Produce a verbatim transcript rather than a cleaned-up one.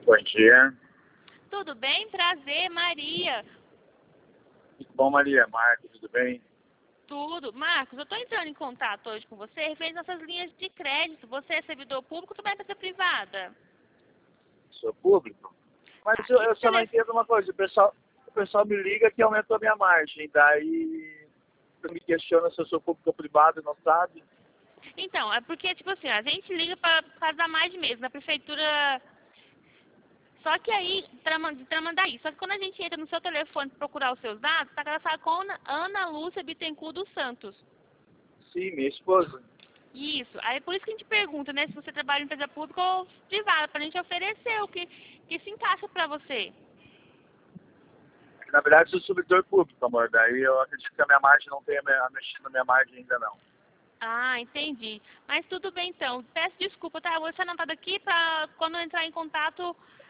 Bom dia. Tudo bem? Prazer, Maria. Tudo bom, Maria? Marcos, tudo bem? Tudo. Marcos, eu estou entrando em contato hoje com você referente nossas linhas de crédito. Você é servidor público ou também é empresa privada? Sou público. Mas Tá. eu, E eu só não telefone? entendo uma coisa. O pessoal, o pessoal me liga que aumentou a minha margem. Daí eu me questiona se eu sou público ou privado e não sabe. Então, é porque, tipo assim, a gente liga para por causa da mais mesmo, da prefeitura. Só que aí, Traman- de Tramandaí. Só que quando a gente entra no seu telefone para procurar os seus dados, tá cadastrado com Ana Ana Lúcia Bittencourt dos Santos. Sim, minha esposa. Isso. Aí por isso que a gente pergunta, né, se você trabalha em empresa pública ou privada, pra gente oferecer o que, que se encaixa pra você. Na verdade, sou servidor público, amor. Daí eu acredito que a minha margem não tenha me- mexido na minha margem ainda não. Ah, entendi. Mas tudo bem então. Peço desculpa, tá? Eu vou deixar anotado aqui pra quando eu entrar em contato